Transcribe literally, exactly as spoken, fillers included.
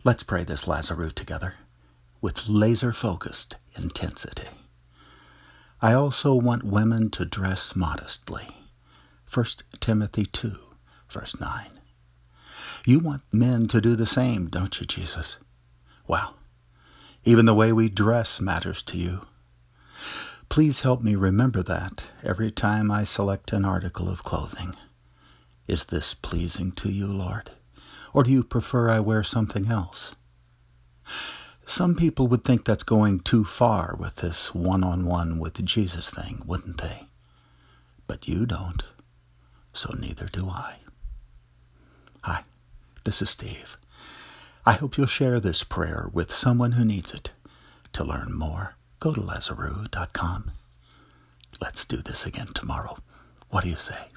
Let's pray this Lazarus together with laser-focused intensity. I also want women to dress modestly. First Timothy two, verse nine. You want men to do the same, don't you, Jesus? Well, even the way we dress matters to you. Please help me remember that every time I select an article of clothing. Is this pleasing to you, Lord? Or do you prefer I wear something else? Some people would think that's going too far with this one-on-one with Jesus thing, wouldn't they? But you don't, so neither do I. Hi, this is Steve. I hope you'll share this prayer with someone who needs it. To learn more, go to Lazarus dot com. Let's do this again tomorrow. What do you say?